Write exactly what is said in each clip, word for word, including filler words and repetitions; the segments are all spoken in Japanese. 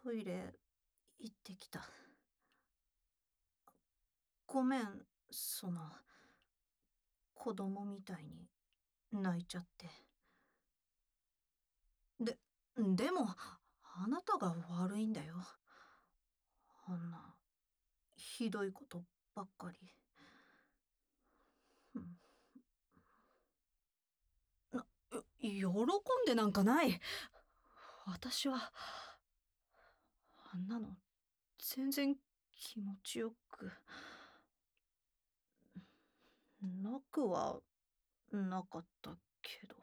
トイレ行ってきた。ごめん、その、子供みたいに泣いちゃって。で、でも、あなたが悪いんだよ。あんな、ひどいことばっかり。うん、な、喜んでなんかない。私は、あんなの、全然気持ちよく、なくはなかったけど。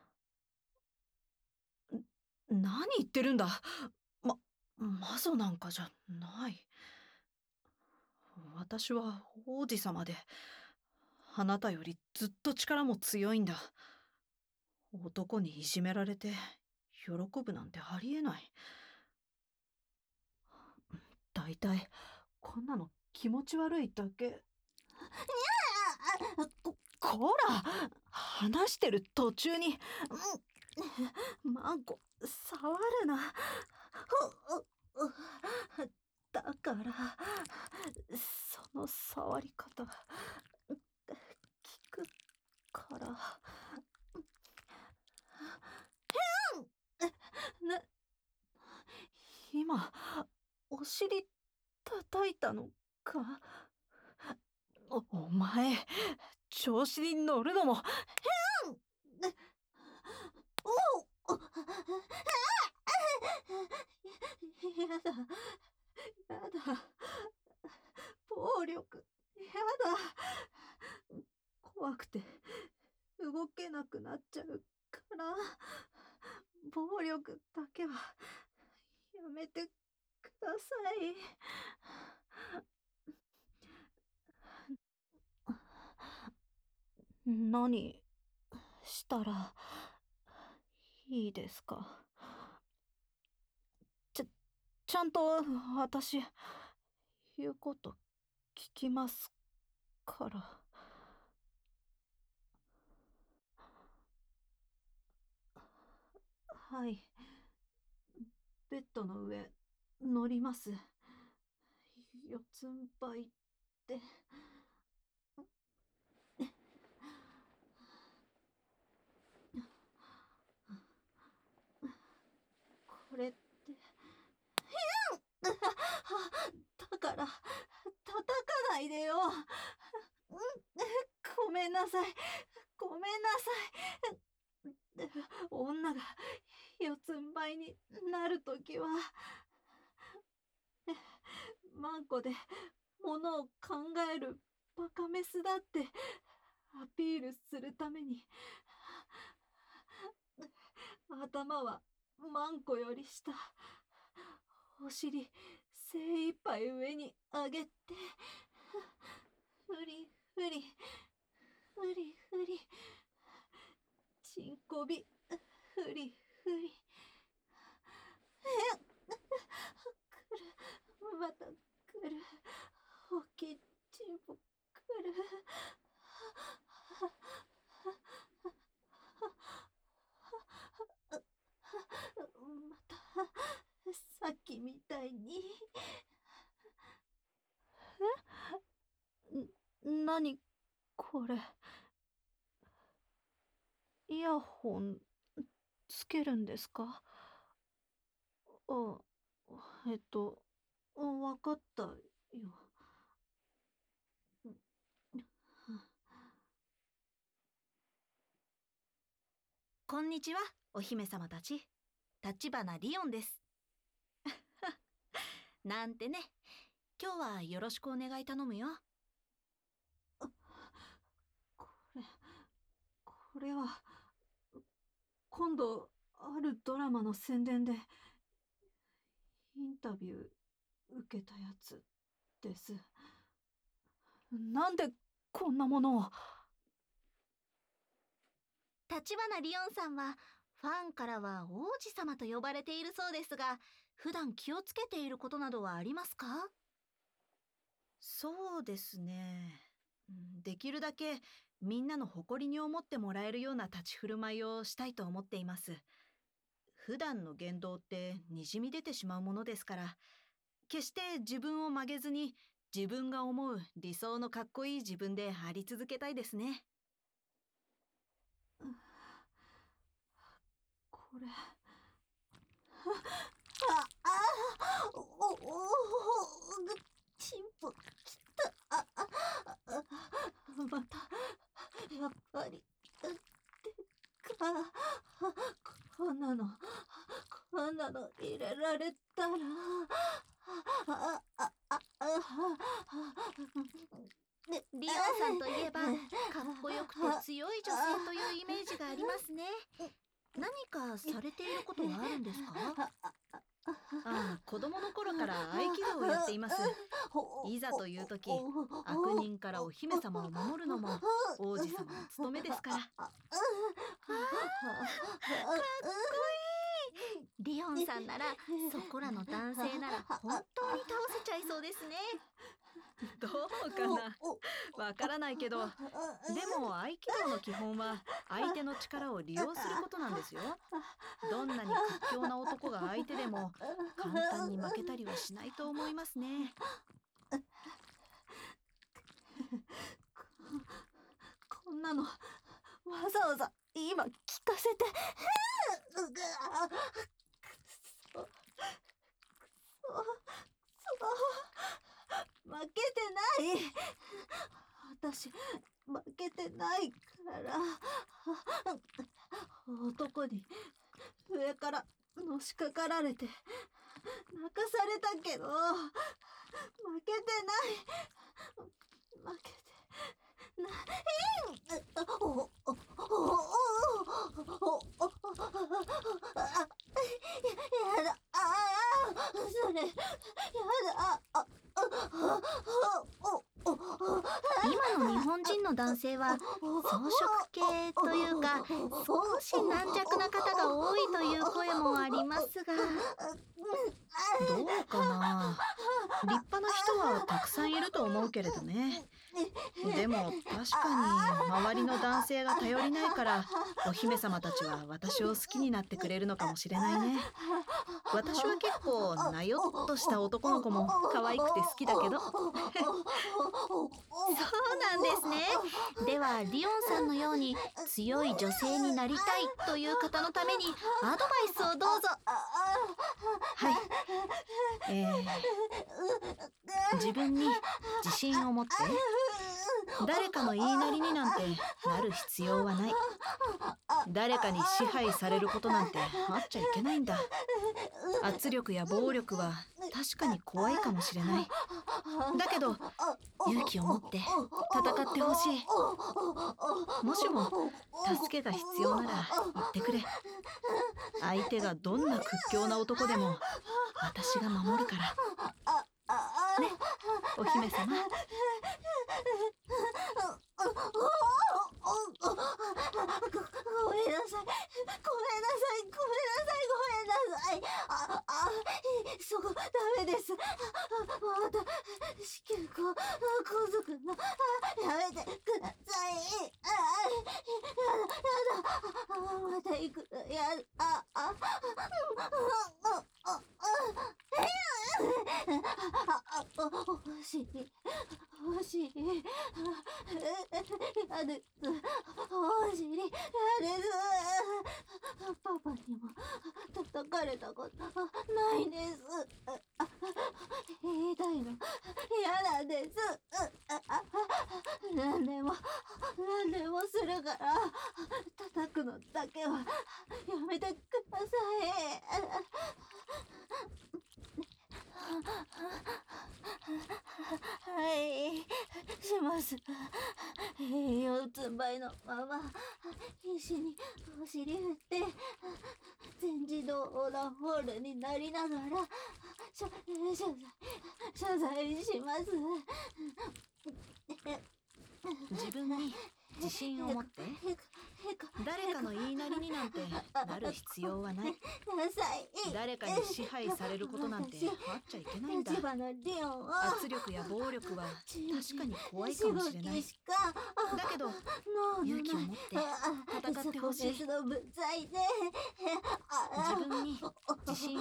何言ってるんだ。ま、魔女なんかじゃない。私は王子様で、あなたよりずっと力も強いんだ。男にいじめられて、喜ぶなんてありえない。だいたい、こんなの気持ち悪いだけ。こ、こら話してる途中に、マンコ、触るな。だから、その触り方、効くから。な、今、お尻叩いたのか？お、お前、調子に乗るのも、変おおやだ、やだ、暴力、やだ、怖くて動けなくなっちゃうから、暴力だけはやめてください。何したらいいですか？ちゃ、ちゃんと私、言うこと聞きますから。はい。ベッドの上、乗ります。四つん這いって。これって。だから、叩かないでよ。ごめんなさい。ごめんなさい。女が四つん這いになるときは、マンコで物を考えるバカメスだってアピールするために、頭はマンコより下、お尻精一杯上に上げて、ふりふり、ふりふり、ちんこび、ふりふり。また来る。大きいチンポ来る。また、さっきみたいに。え？なにこれ。イヤホンつけるんですか？あ、えっと、わかったよ。こんにちは、お姫様たち。立花リオンです。なんてね。今日はよろしくお願い頼むよ。あ、これ、これは、今度あるドラマの宣伝でインタビュー受けたやつです。なんでこんなものを。 立花リオンさんはファンからは王子様と呼ばれているそうですが、普段気をつけていることなどはありますか？ そうですね。できるだけみんなの誇りに思ってもらえるような立ち振る舞いをしたいと思っています。 普段の言動ってにじみ出てしまうものですから、決して自分を曲げずに自分が思う理想のかっこいい自分であり続けたいですね。 これああおおおチンポきたあああまたやっぱりでかこんなのこんなの入れられたらああああでリオンさんといえばかっこよくて強い女性というイメージがありますね。何かされていることはあるんですか？ ああ、子供の頃から合気道をやっています。いざという時、悪人からお姫様を守るのも王子様の務めですから。ああ、かっこいい。リオンさんならそこらの男性なら本当に倒せちゃいそうですね。 どうかな、わからないけど、でも合気道の基本は相手の力を利用することなんですよ。どんなに屈強な男が相手でも簡単に負けたりはしないと思いますね。こ, こんなのわざわざ今聞かせて。うぐあくそくそ負けてない。私負けてないから男に上からのしかかられて泣かされたけど負けてない負けてないおおおおおおやだああそれやだあ今の日本人の男性は草食系というか少し軟弱な方が多いという声もありますが、 どうかな。立派な人はたくさんいると思うけれどね。でも確かに周りの男性が頼りないからお姫様たちは私を好きになってくれるのかもしれないね。私は結構なよっとした男の子も可愛くて好きだけど。そうなんですね。ではリオンさんのように強い女性になりたいという方のためにアドバイスをどうぞ。 はい、えー、自分に自信を持って。誰かの言いなりになんてなる必要はない。誰かに支配されることなんてあっちゃいけないんだ。圧力や暴力は確かに怖いかもしれない。だけど勇気を持って戦ってほしい。もしも助けが必要なら言ってくれ。相手がどんな屈強な男でも私が守るからね、お姫様。ごめんなさい、ごめんなさい、ごめんなさい、ごめんなさい。あ、あ、そこダメです。また子宮口皇族のやめてください。あ、やだやだ。また行くやだ。あ、あ、欲しい欲しいやです欲しいやですパパにも叩かれたことないです。痛いの嫌なんです。何でも何でもするから叩くのだけはやめてください。はい、します。四つん這いのまま必死にお尻振って全自動横断ホールになりながら謝謝罪謝罪します。自分に自信を持って。誰かの言いなりになんてなる必要はない。誰かに支配されることなんてあっちゃいけないんだ。圧力や暴力は確かに怖いかもしれない。だけど勇気を持って戦ってほしい。自分に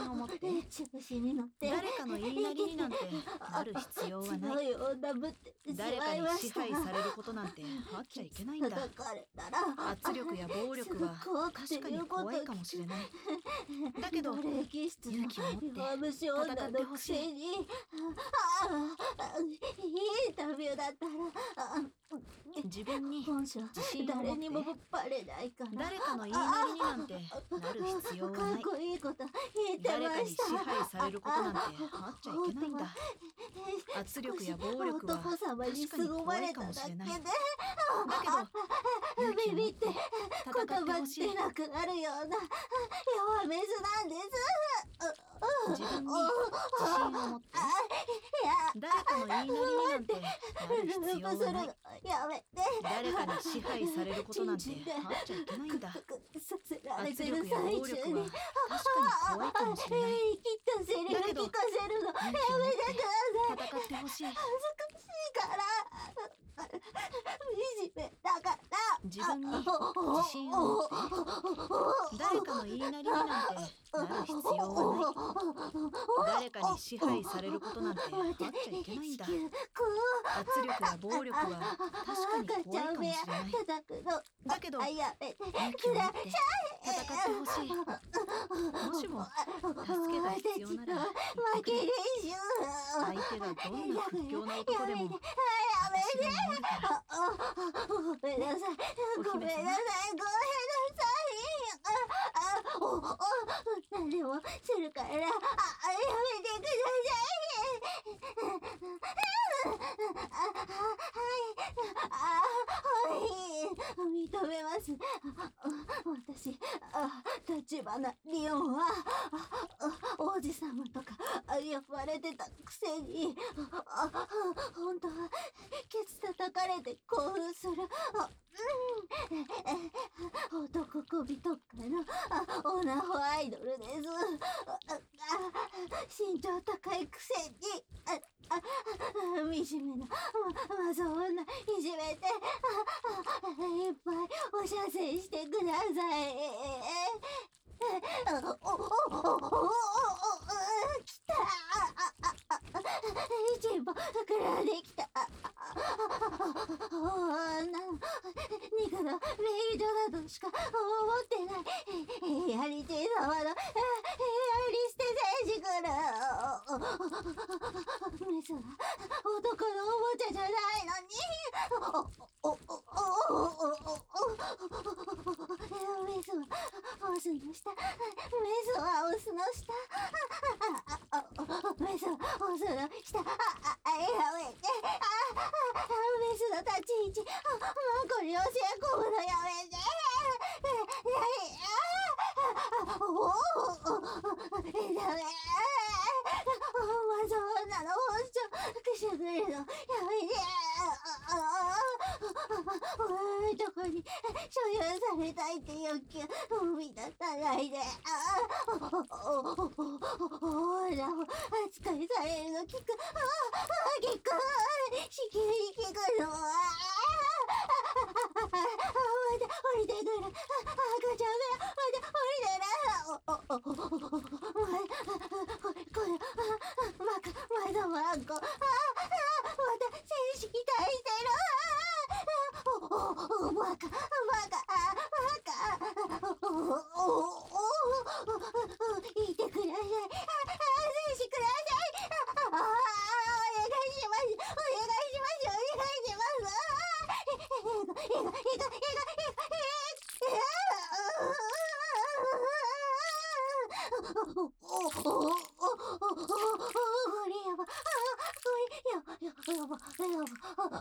を持って調子に乗って誰かの言いなりになんてなる必要はない。 強い女ぶってし誰かにまいました。 支配されることなんてあっちゃいけないんだ。 叩かれたら圧力や暴力は確かに怖いかもしれない。だけどバレエ気質勇気を持って弱虫女のくせにああインタビューだったらあ自分に本性自信を持って誰にもバレないから誰かの言いなりになんてなる必要はかない。 っこいいこと言って誰かに支ました。 配されることなんてあっちゃいけないんだ。圧力や暴力は男様に確かに凄ま怖いれただけでかもしれない。だけど勇気をビビって持って言戦って葉ほしい。 出なくなるような弱めずなんです。 自分に自信を持っていや誰かの言いなりになんてなる必要はない。 ループするのやめて。 誰かに支配されることなんてあっちゃいけないんだ。 させられ圧てる力や最中に暴力は確かに怖いかもしれない。 言い切ったセリフ聞かせるのやめて勇ください。 気を持って戦ってほしい。 恥ずかしいから惨めだから自分に自信を持って誰かの言いなりになんてなる必要はない。誰かに支配されることなんてあっちゃいけないんだ。圧力や暴力は確かに怖いかもしれない。だけど勇気を持って戦ってほしい。もしも助けが必要なら言ってくれ。相手がどんな屈強な男でも私が守るから。 ごめんなさい。ごめんなさい。ごめんなさい。あ、お、お、何でもするから、あ、やめてください。あ、はい、認めます。私、立花リオンは王子様とか呼ばれてたくせに、本当はケツ叩かれて興奮する男首とかのオナホアイドルです。身長高いくせに惨めなまず女いじめていっぱいお射精してください。おおおおおおきた。チンポ膨らんできた。女の肉のメイドだとしか思ってない。やり手様のやり捨て選手からメスは男のおもちゃじゃないのにおおおおおおメスはオスの下、メスはオスの下、メスはオスの下、あやめて、メスの立ち位置マコに教え込むのやめて。おおダメ。まず女の本性くしゃくれるのやめて。男に所有されたいって欲求生み出さないで。女を扱いされるの聞く。聞く。しきりに聞くの。また降りてくる。赤ちゃんがまた降りてる。これこれバカまだワンコ。また正式体してる。バカバカバカ。言ってください。静止ください。お願いします。お願いします。お願いします。えがえがえがえがえがおおおおおおこれやば。これやばやばやばやば。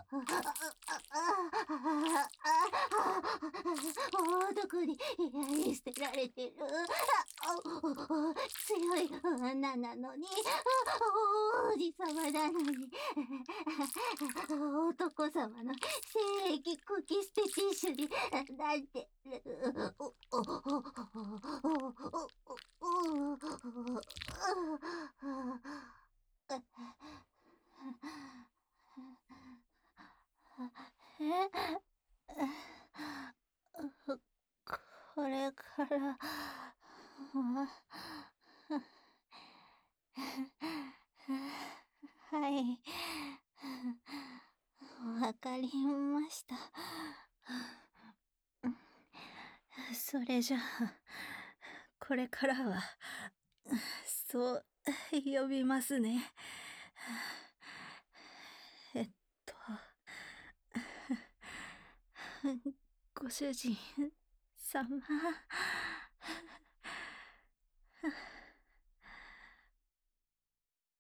男にやり捨てられてる。強い女なのに、王子様なのに、男様の精液こき捨てティッシュになんて。これからい。わかりました。それじゃあ、これからは、そう呼びますね。えっと、ご主人様。